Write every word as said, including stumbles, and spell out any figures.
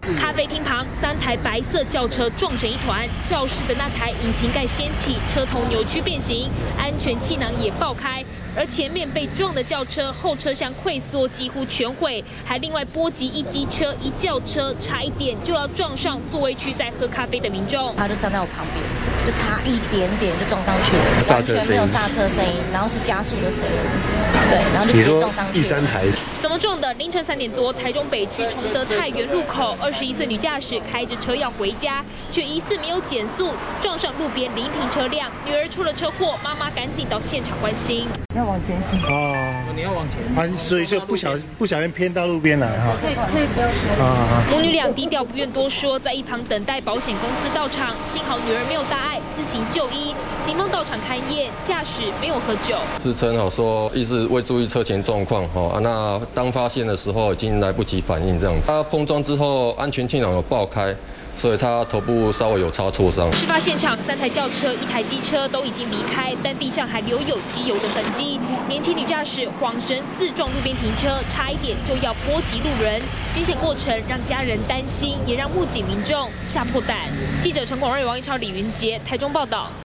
咖啡厅旁，三台白色轿车撞成一团，肇事的那台引擎盖掀起，车头扭曲变形，安全气囊也爆开，而前面被撞的轿车后车厢溃缩，几乎全毁，还另外波及一机车、一轿车，差一点就要撞上座位区在喝咖啡的民众。 他就站在我旁边，就差一点点就撞上去了，完全没有刹车声音，然后是加速的声音，对，然后就直接撞上去了。 第三台怎么撞的？凌晨三点多，台中北区崇德菜园路口，二十一岁女驾驶开着车要回家，却疑似没有减速，撞上路边临停车辆。女儿出了车祸，妈妈赶紧到现场关心。 要往前行哦， 你要往前， 啊，所以就不小不小心偏到路边来哈。 可以可以不要说。 啊， 母女俩低调不愿多说，在一旁等待保险公司到场。幸好女儿没有大碍，自行就医。警方到场勘验，驾驶没有喝酒。 自称好说，意思未注意车前状况哈、啊，那当发现的时候已经来不及反应这样子。他碰撞之后，安全气囊有爆开，所以他头部稍微有擦挫伤。 事发现场，三台轿车、一台机车都已经离开，但地上还留有机油的痕迹。年轻女驾驶晃神自撞路边停车，差一点就要波及路人。惊险过程让家人担心，也让目击民众吓破胆。记者陈广瑞、王一超、李云杰，台中报道。